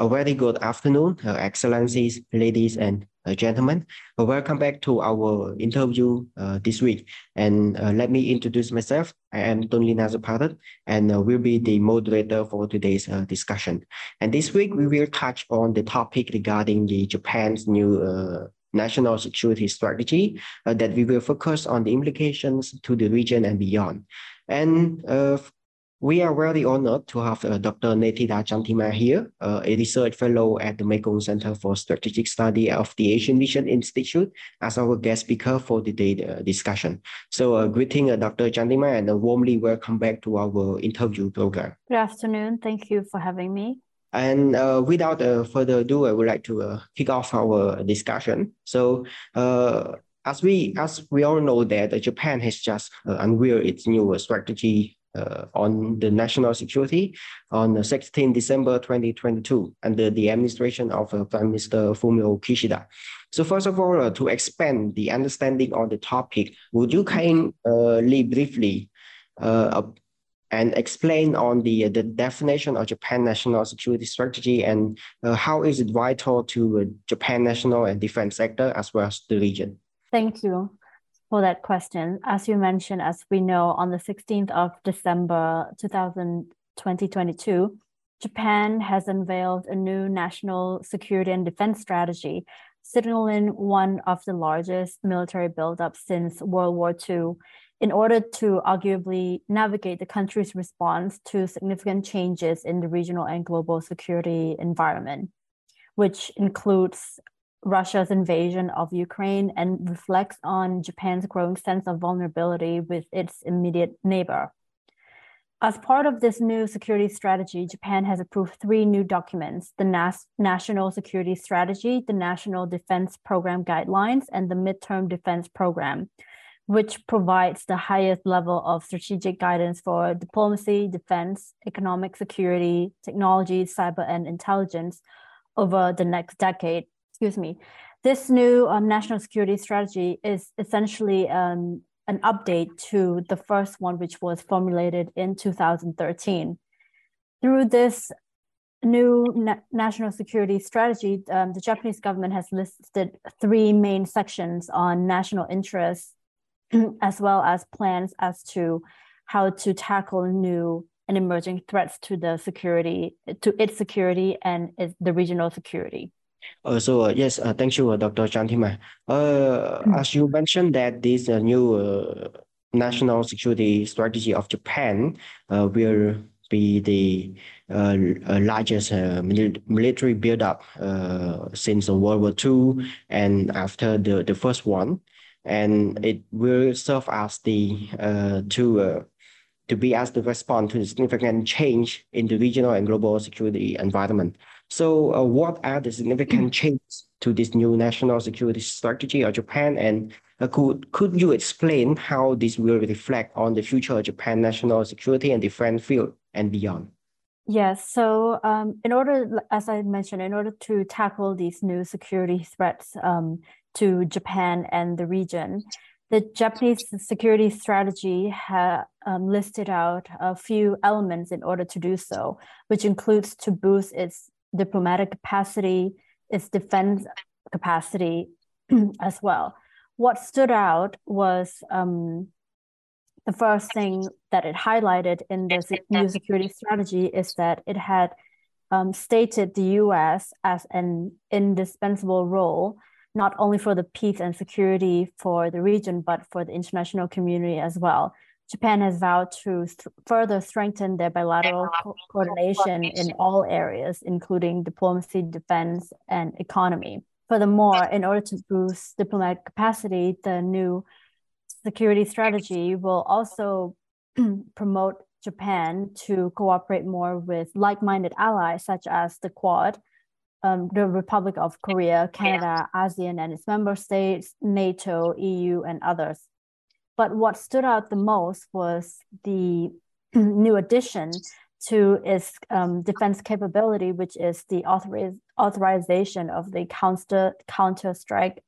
A very good afternoon, Excellencies, ladies and gentlemen. Welcome back to our interview this week. And let me introduce myself. I am Tonlina Zapatat, and will be the moderator for today's discussion. And this week, we will touch on the topic regarding the Japan's new national security strategy that we will focus on the implications to the region and beyond. And we are very honored to have Dr. Nethida Chantima here, a research fellow at the Mekong Center for Strategic Study of the Asian Mission Institute, as our guest speaker for today's discussion. So greeting Dr. Chantima and warmly welcome back to our interview program. Good afternoon. Thank you for having me. And without further ado, I would like to kick off our discussion. So as we all know that Japan has just unveiled its new strategy on the national security on 16 December 2022 under the administration of Prime Minister Fumio Kishida. So first of all, to expand the understanding on the topic, would you kindly briefly and explain on the definition of Japan national security strategy and how is it vital to Japan national and defense sector as well as the region? Thank you for that question. As you mentioned, as we know, on the 16th of December 2022, Japan has unveiled a new national security and defense strategy, signaling one of the largest military buildups since World War II, in order to arguably navigate the country's response to significant changes in the regional and global security environment, which includes Russia's invasion of Ukraine and reflects on Japan's growing sense of vulnerability with its immediate neighbor. As part of this new security strategy, Japan has approved 3 new documents: the National Security Strategy, the National Defense Program Guidelines, and the Midterm Defense Program, which provides the highest level of strategic guidance for diplomacy, defense, economic security, technology, cyber, and intelligence over the next decade. This new national security strategy is essentially an update to the first one, which was formulated in 2013. Through this new national security strategy, the Japanese government has listed 3 main sections on national interests, as well as plans as to how to tackle new and emerging threats to its security and the regional security. Yes, thank you, Dr. Chantima. As you mentioned that this new national security strategy of Japan will be the largest military buildup since World War II and after the first one, and it will serve as the to be as the response to the significant change in the regional and global security environment. So what are the significant changes to this new national security strategy of Japan? And could you explain how this will reflect on the future of Japan national security and defense field and beyond? Yes, so as I mentioned, in order to tackle these new security threats to Japan and the region, the Japanese security strategy listed out a few elements in order to do so, which includes to boost its diplomatic capacity, its defense capacity as well. What stood out was the first thing that it highlighted in the new security strategy is that it had stated the U.S. as an indispensable role, not only for the peace and security for the region, but for the international community as well. Japan has vowed to further strengthen their bilateral coordination in all areas, including diplomacy, defense, and economy. Furthermore, in order to boost diplomatic capacity, the new security strategy will also promote Japan to cooperate more with like-minded allies, such as the Quad, the Republic of Korea, Canada, ASEAN and its member states, NATO, EU, and others. But what stood out the most was the new addition to its defense capability, which is the authorization of the counter-strike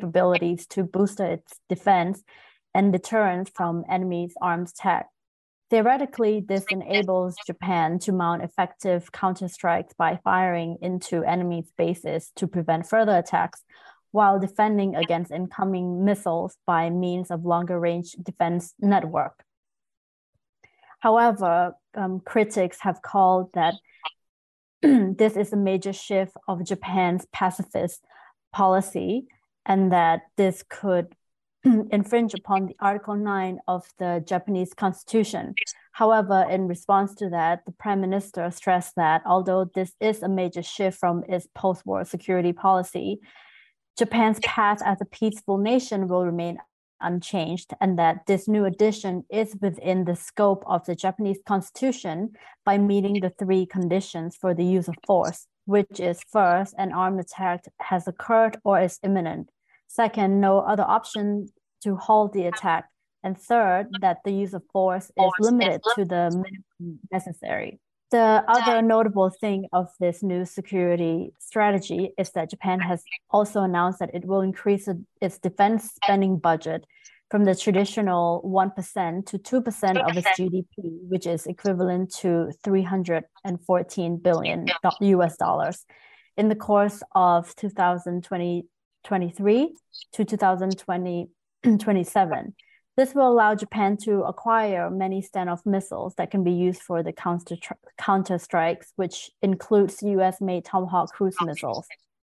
capabilities to boost its defense and deterrence from enemies' arms attack. Theoretically, this enables Japan to mount effective counterstrikes by firing into enemy bases to prevent further attacks, while defending against incoming missiles by means of longer-range defense network. However, critics have called that this is a major shift of Japan's pacifist policy, and that this could infringe upon the Article 9 of the Japanese Constitution. However, in response to that, the Prime Minister stressed that although this is a major shift from its post-war security policy, Japan's path as a peaceful nation will remain unchanged, and that this new addition is within the scope of the Japanese Constitution by meeting the three conditions for the use of force, which is first, an armed attack has occurred or is imminent. Second, no other option to halt the attack. And third, that the use of force is limited to the minimum necessary. The other notable thing of this new security strategy is that Japan has also announced that it will increase its defense spending budget from the traditional 1% to 2% of its GDP, which is equivalent to $314 billion US dollars in the course of 2023 to 2027. This will allow Japan to acquire many standoff missiles that can be used for the counter strikes, which includes US-made Tomahawk cruise missiles.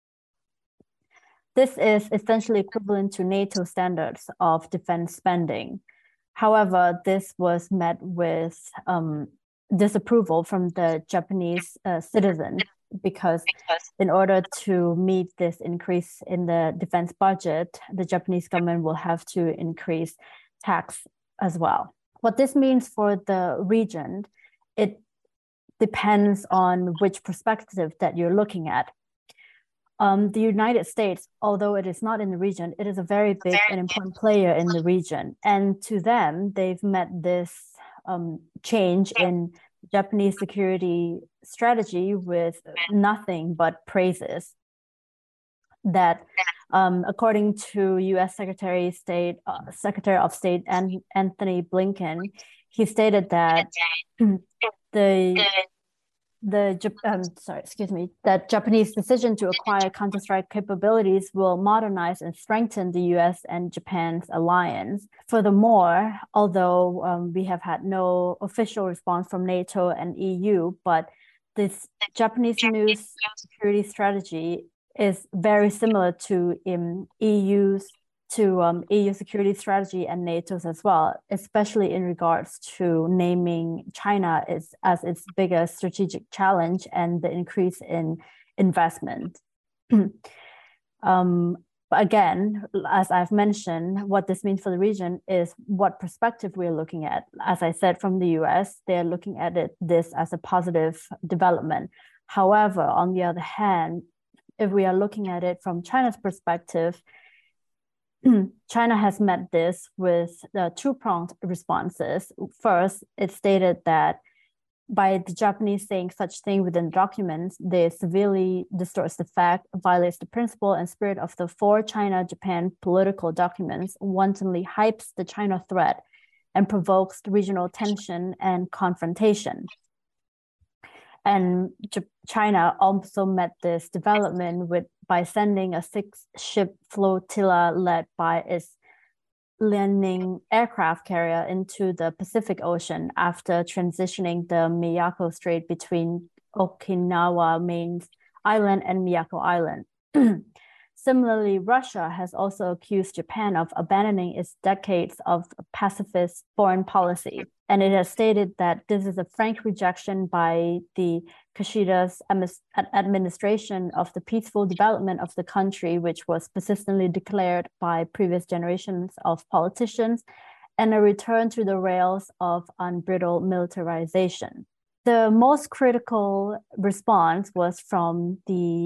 This is essentially equivalent to NATO standards of defense spending. However, this was met with disapproval from the Japanese citizens, because in order to meet this increase in the defense budget, the Japanese government will have to increase tax as well. What this means for the region, it depends on which perspective that you're looking at. The United States, although it is not in the region, it is a very big and important player in the region. And to them, they've met this change in Japanese security strategy with nothing but praises. That according to U.S. Secretary of State Anthony Blinken, he stated that that Japanese decision to acquire counter-strike capabilities will modernize and strengthen the U.S. and Japan's alliance. Furthermore, although we have had no official response from NATO and EU, but this Japanese new security strategy is very similar to EU security strategy and NATO's as well, especially in regards to naming China as its biggest strategic challenge and the increase in investment. Again, as I've mentioned, what this means for the region is what perspective we're looking at. As I said, from the US, they're looking at this as a positive development. However, on the other hand, if we are looking at it from China's perspective, China has met this with two-pronged responses. First, it stated that by the Japanese saying such thing within documents, they severely distorts the fact, violates the principle and spirit of the four China-Japan political documents, wantonly hypes the China threat, and provokes regional tension and confrontation. And China also met this development by sending a 6-ship flotilla led by its Liaoning aircraft carrier into the Pacific Ocean after transitioning the Miyako Strait between Okinawa main island and Miyako Island. Similarly, Russia has also accused Japan of abandoning its decades of pacifist foreign policy, and it has stated that this is a frank rejection by the Kishida's administration of the peaceful development of the country, which was persistently declared by previous generations of politicians, and a return to the rails of unbridled militarization. The most critical response was from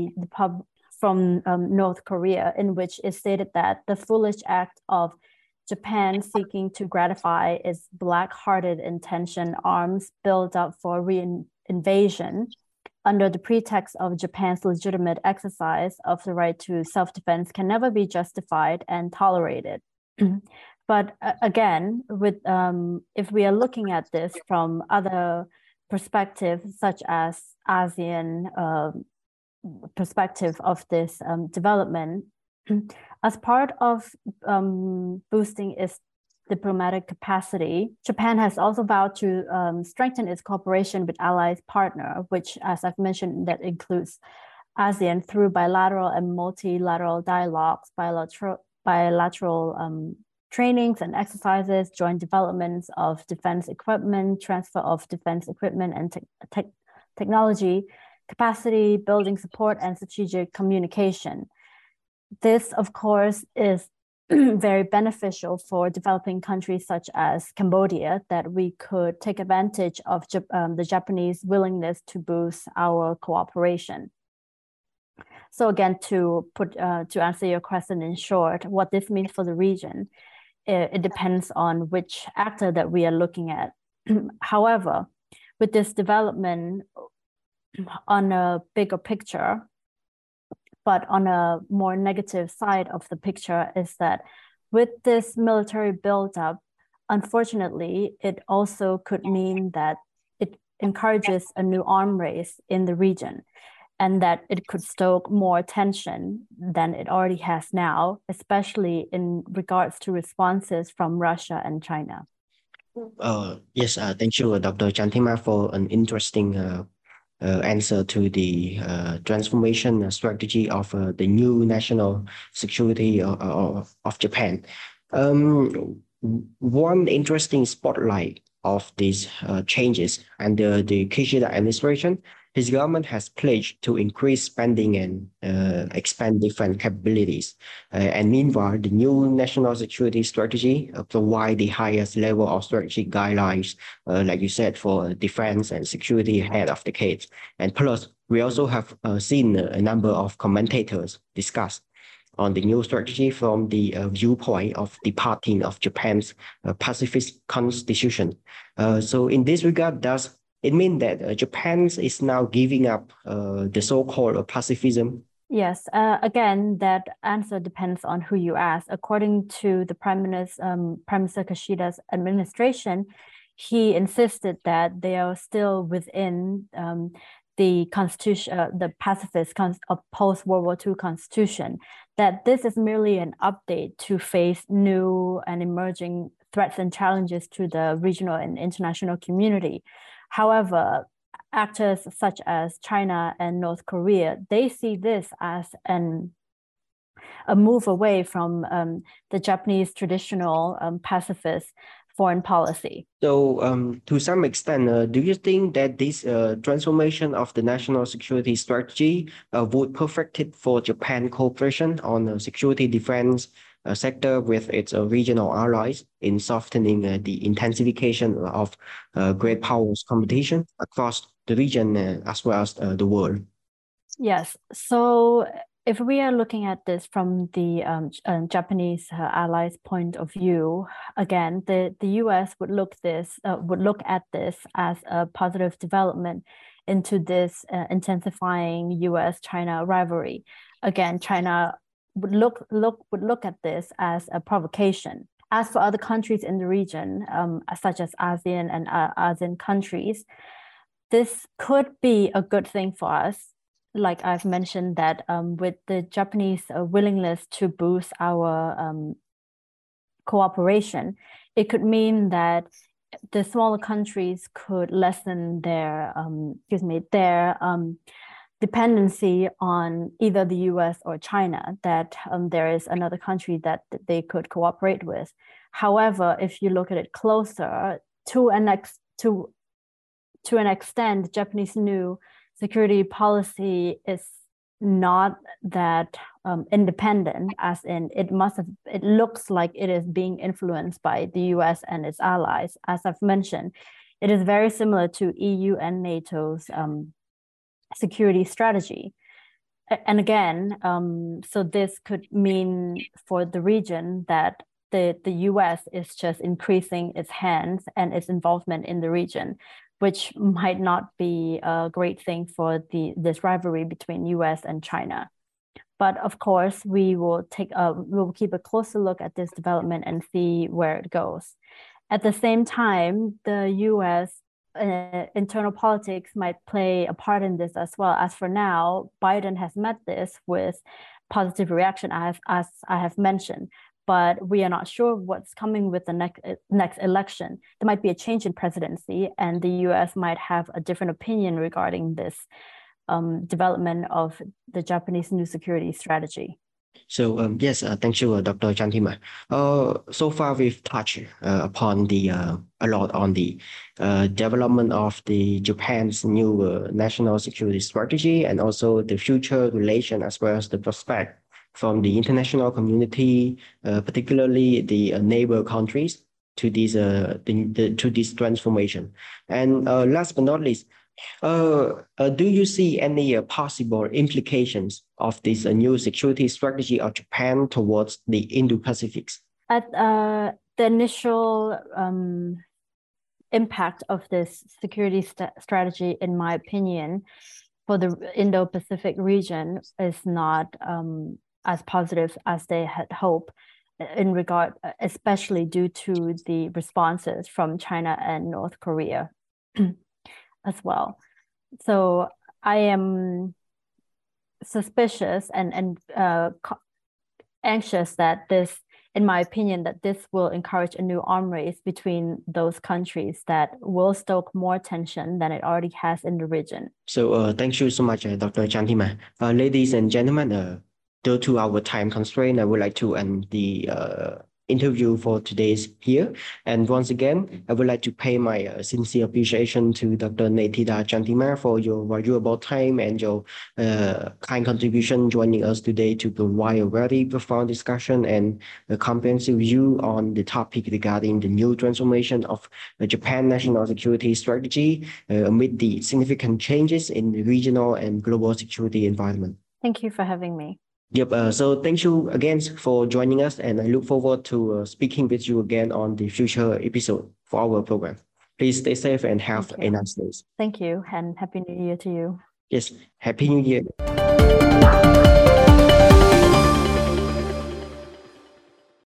North Korea, in which it stated that the foolish act of Japan seeking to gratify its black-hearted intention arms build up for reinvasion under the pretext of Japan's legitimate exercise of the right to self-defense can never be justified and tolerated. But again, with if we are looking at this from other perspectives, such as ASEAN perspective of this development, as part of boosting its diplomatic capacity, Japan has also vowed to strengthen its cooperation with allies partner, which, as I've mentioned, that includes ASEAN through bilateral and multilateral dialogues, bilateral trainings and exercises, joint developments of defense equipment, transfer of defense equipment and technology, capacity building support, and strategic communication. This, of course, is very beneficial for developing countries such as Cambodia, that we could take advantage of the Japanese willingness to boost our cooperation. So again, to answer your question in short, what this means for the region, it depends on which actor that we are looking at. However, with this development on a bigger picture, but on a more negative side of the picture, is that with this military buildup, unfortunately, it also could mean that it encourages a new arms race in the region, and that it could stoke more tension than it already has now, especially in regards to responses from Russia and China. Yes, thank you, Dr. Chantima, for an interesting answer to the transformation strategy of the new national security of Japan. One interesting spotlight of these changes under the Kishida administration, his government has pledged to increase spending and expand different capabilities. And meanwhile, the new national security strategy provide the highest level of strategic guidelines, like you said, for defense and security ahead of decades. And plus, we also have seen a number of commentators discuss on the new strategy from the viewpoint of the party of Japan's pacifist constitution. So in this regard, does it mean that Japan is now giving up the so-called pacifism? Yes, again, that answer depends on who you ask. According to the Prime Minister Kishida's administration, he insisted that they are still within the constitution, the pacifist post-World War II constitution, that this is merely an update to face new and emerging threats and challenges to the regional and international community. However, actors such as China and North Korea, they see this as a move away from the Japanese traditional pacifist foreign policy. So to some extent, do you think that this transformation of the national security strategy would perfect it for Japan cooperation on security defense sector with its regional allies in softening the intensification of great powers competition across the region as well as the world? Yes. So if we are looking at this from the Japanese allies' point of view, again, the U.S. would look at this as a positive development into this intensifying U.S.-China rivalry. Again, China would look at this as a provocation. As for other countries in the region, such as ASEAN and ASEAN countries, this could be a good thing for us. Like I've mentioned, that with the Japanese willingness to boost our cooperation, it could mean that the smaller countries could lessen their dependency on either the US or China, that there is another country that they could cooperate with. However, if you look at it closer, to an extent, Japanese new security policy is not that independent, as in it looks like it is being influenced by the US and its allies. As I've mentioned, it is very similar to EU and NATO's security strategy. And again, so this could mean for the region that the US is just increasing its hands and its involvement in the region, which might not be a great thing for this rivalry between US and China. But of course, we will keep a closer look at this development and see where it goes. At the same time, the U.S. Internal politics might play a part in this as well. As for now, Biden has met this with positive reaction, as I have mentioned, but we are not sure what's coming with the next election. There might be a change in presidency, and the U.S. might have a different opinion regarding this development of the Japanese new security strategy. So yes, thank you, Dr. Chantima. So far we've touched upon a lot on the development of the Japan's new national security strategy, and also the future relation as well as the prospect from the international community, particularly the neighbor countries, to this transformation. And last but not least, do you see any possible implications of this new security strategy of Japan towards the Indo-Pacific? At the initial impact of this security strategy, in my opinion, for the Indo-Pacific region is not as positive as they had hoped, in regard, especially due to the responses from China and North Korea as well. So I am suspicious and anxious that this, in my opinion, that this will encourage a new arms race between those countries that will stoke more tension than it already has in the region. So thank you so much, Dr. Chantima. Ladies and gentlemen, due to our time constraint, I would like to end the interview for today's here. And once again, I would like to pay my sincere appreciation to Dr. Nethida Chantima for your valuable time and your kind contribution joining us today to provide a very profound discussion and a comprehensive view on the topic regarding the new transformation of the Japan national security strategy amid the significant changes in the regional and global security environment. Thank you for having me. Yep. So thank you again for joining us, and I look forward to speaking with you again on the future episode for our program. Please stay safe and have a nice day. Thank you, and Happy New Year to you. Yes, Happy New Year.